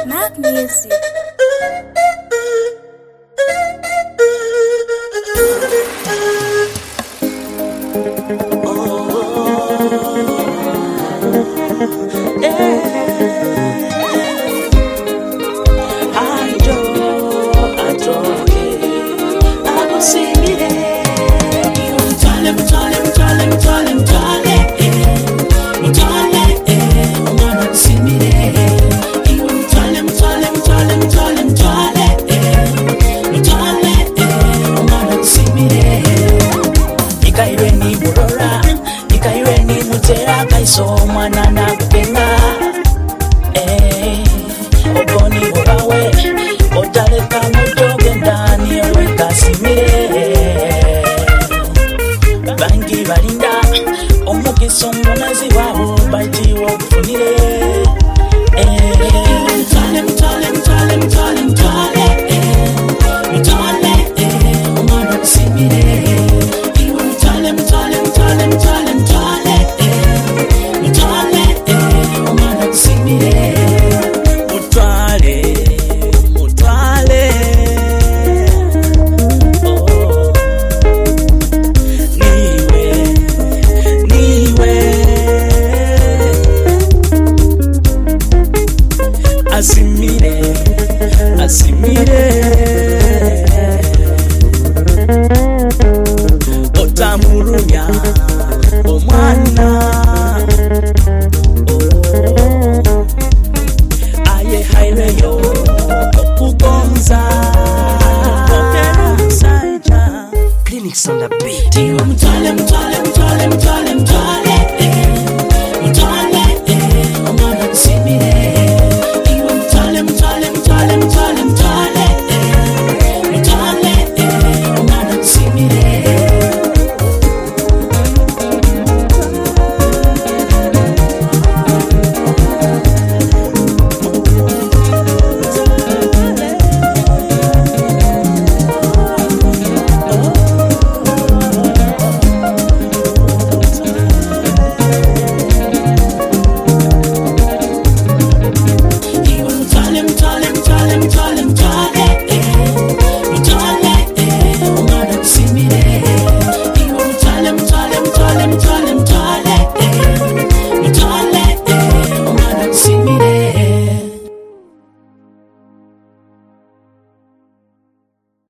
Mac Music. So mwana na kukenga ogoni orawe otaleka motoge ndani ewe kasimire bangi balinda omukisa omunazi wabo baitiwo okufunire omwana kusimire Asimire otamurunya omwana aye haireyo okugonza Clinics on the beat. Mutale